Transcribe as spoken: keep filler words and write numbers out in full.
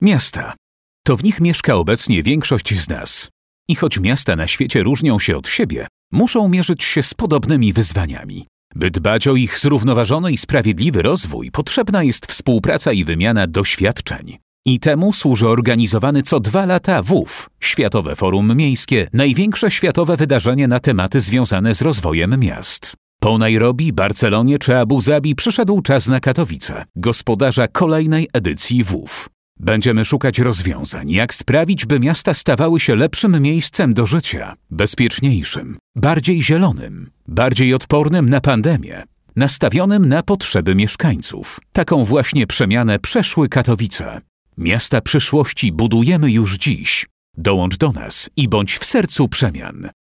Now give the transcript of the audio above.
Miasta. To w nich mieszka obecnie większość z nas. I choć miasta na świecie różnią się od siebie, muszą mierzyć się z podobnymi wyzwaniami. By dbać o ich zrównoważony i sprawiedliwy rozwój, potrzebna jest współpraca i wymiana doświadczeń. I temu służy organizowany co dwa lata W U F, Światowe Forum Miejskie, największe światowe wydarzenie na tematy związane z rozwojem miast. Po Nairobi, Barcelonie czy Abu Zabi przyszedł czas na Katowice, gospodarza kolejnej edycji W U F. Będziemy szukać rozwiązań, jak sprawić, by miasta stawały się lepszym miejscem do życia, bezpieczniejszym, bardziej zielonym, bardziej odpornym na pandemię, nastawionym na potrzeby mieszkańców. Taką właśnie przemianę przeszły Katowice. Miasta przyszłości budujemy już dziś. Dołącz do nas i bądź w sercu przemian.